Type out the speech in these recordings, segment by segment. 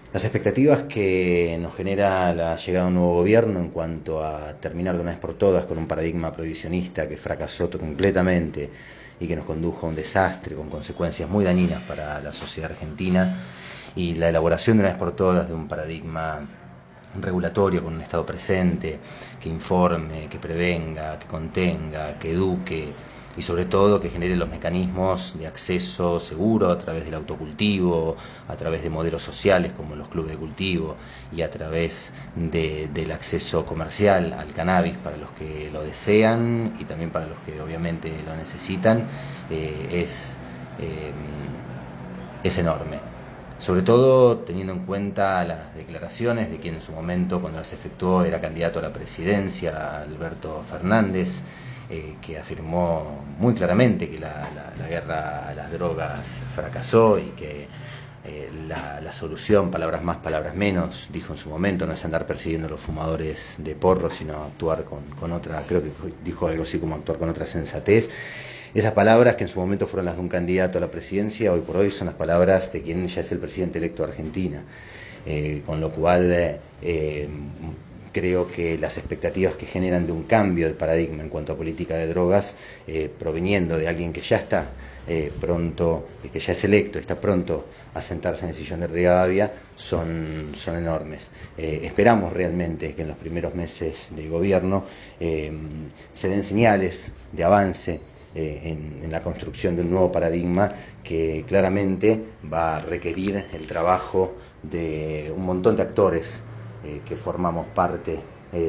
Las expectativas que nos genera la llegada de un nuevo gobierno en cuanto a terminar de una vez por todas con un paradigma prohibicionista que fracasó completamente y que nos condujo a un desastre con consecuencias muy dañinas para la sociedad argentina, y la elaboración de una vez por todas de un paradigma regulatorio con un Estado presente, que informe, que prevenga, que contenga, que eduque y sobre todo que genere los mecanismos de acceso seguro a través del autocultivo, a través de modelos sociales como los clubes de cultivo y a través del acceso comercial al cannabis para los que lo desean y también para los que obviamente lo necesitan, es, eh, es enorme. Sobre todo teniendo en cuenta las declaraciones de quien en su momento, cuando las efectuó, era candidato a la presidencia, Alberto Fernández, que afirmó muy claramente que la guerra a las drogas fracasó y que la solución, palabras más, palabras menos, dijo en su momento, no es andar persiguiendo a los fumadores de porro, sino actuar con otra, creo que dijo algo así como actuar con otra sensatez. Esas palabras, que en su momento fueron las de un candidato a la presidencia, hoy por hoy son las palabras de quien ya es el presidente electo de Argentina. Con lo cual creo que las expectativas que generan de un cambio de paradigma en cuanto a política de drogas, proveniendo de alguien que ya está pronto, que ya es electo, está pronto a sentarse en el sillón de Rivadavia, son enormes. Esperamos realmente que en los primeros meses de gobierno se den señales de avance en la construcción de un nuevo paradigma que claramente va a requerir el trabajo de un montón de actores que formamos parte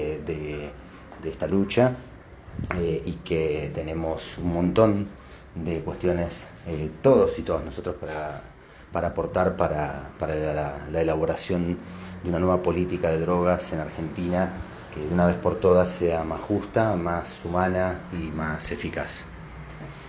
de esta lucha, y que tenemos un montón de cuestiones, todos y todas nosotros, para aportar para la elaboración de una nueva política de drogas en Argentina que de una vez por todas sea más justa, más humana y más eficaz.